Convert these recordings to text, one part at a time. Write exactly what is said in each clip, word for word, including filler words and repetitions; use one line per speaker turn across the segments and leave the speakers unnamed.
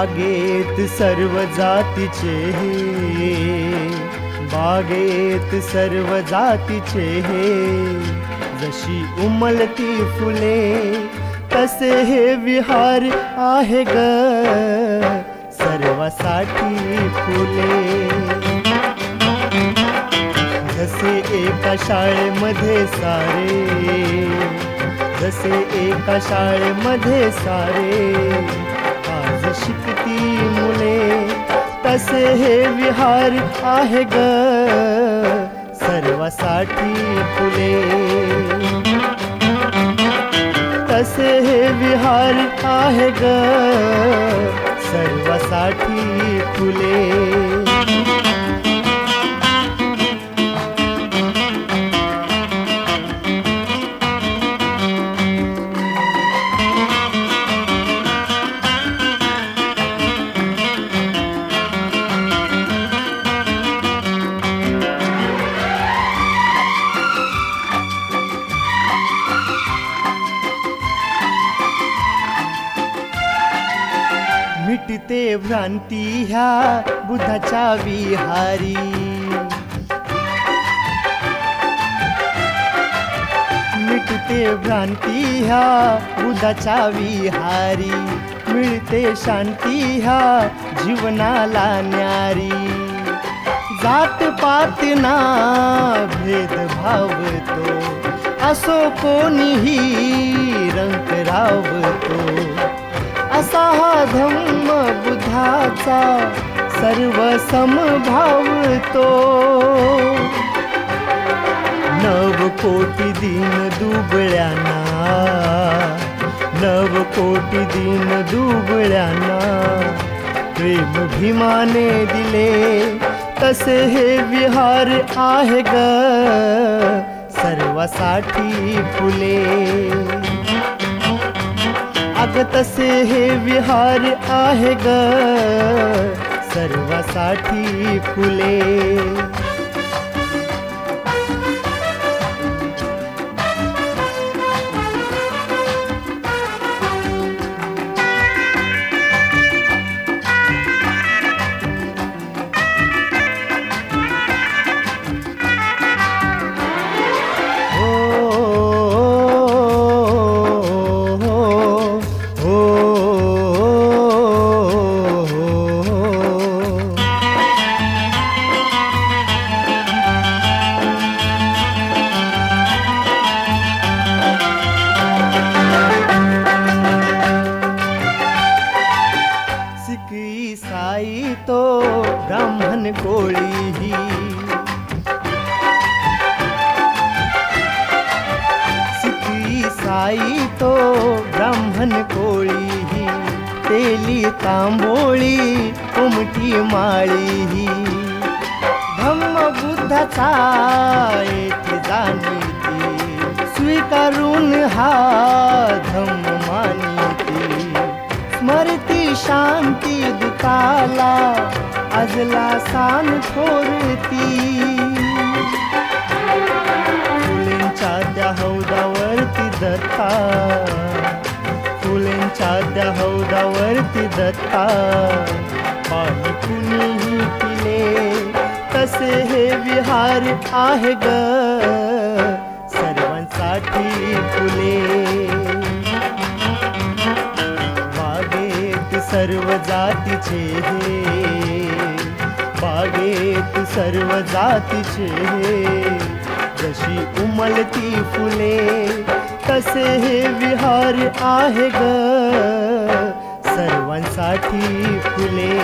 बागेत सर्व जातीचे हे, बागेत सर्व जातीचे हे, जशी उमलती फुले तसे हे विहार आहे ग सर्वासाठी फुले. जसे एका शाळेमध्ये सारे, जसे एका शाळेमध्ये सारे आज शिकती मुले, तसे हे विहार आहे ग सर्वासाठी फुले. तसे हे विहार आहे ग सर्वासाठी फुले. मिटते भ्रांती ह्या बुद्धाच्या विहारी, मिटते भ्रांती ह्या बुद्धाच्या विहारी, मिळते शांती ह्या जीवनाला न्यारी. जात पात ना भेदभाव तो, असो कोणीही रंग रावतो, असा हा धम्म बुद्धाचा सर्व समभाव तो. नव कोटी दीन दुबळ्यांना, नव कोटी दीन दुबळ्यांना प्रेम भीमाने दिले, तसे हे विहार आहे ग सर्वासाठी फुले. अग तसे हे विहार आहे ग सर्वासाठी फुले. ईसाई तो ब्राह्मण कोळीही, सिख ईसाई तो ब्राह्मण कोळीही, तेली तांबोळी उमटी माळीही, धम्म बुद्धाचा येथे जाणीती, स्वीकारून हा धम्म मानिती. स्मरती शांती दुताला आजला सान थोरती, फुलेंच्या त्या हौदावरती दत्ता, फुलेंच्या त्या हौदावरती दत्ता पाणी कुणीही पिले, तसे हे विहार आहे ग सर्वांसाठी फुले. सर्व जातीचे हे, बागेत सर्व जातीचे हे, जशी उमलती फुले तसे हे विहार आहे ग सर्वांसाठी फुले.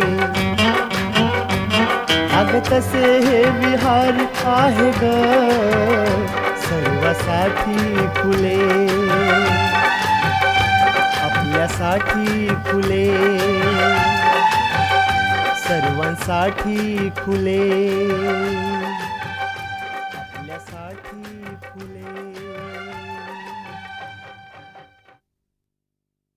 अग तसे हे विहार आहे ग सर्वासाठी फुले. आपल्यासाठी फुले, सर्वांसाठी फुले.